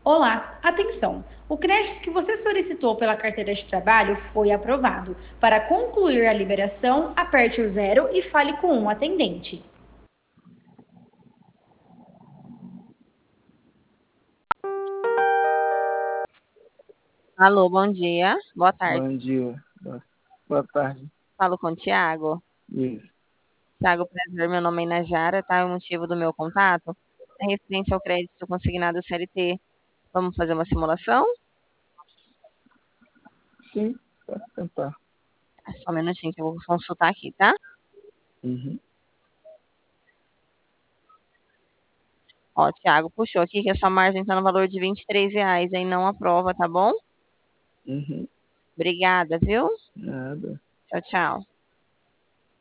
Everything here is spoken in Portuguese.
Olá, atenção! O crédito que você solicitou pela carteira de trabalho foi aprovado. Para concluir a liberação, aperte o zero e fale com um atendente. Alô, bom dia. Boa tarde. Bom dia. Boa tarde. Falo com o Thiago. Isso. Thiago, prazer, meu nome é Inajara, tá? O motivo do meu contato é referente ao crédito consignado CLT. Vamos fazer uma simulação? Sim, pode tentar. Só um minutinho que eu vou consultar aqui, tá? Uhum. Ó, Thiago, puxou aqui que a sua margem tá no valor de R$ 23, aí não aprova, tá bom? Uhum. Obrigada, viu? Nada. Tchau, tchau.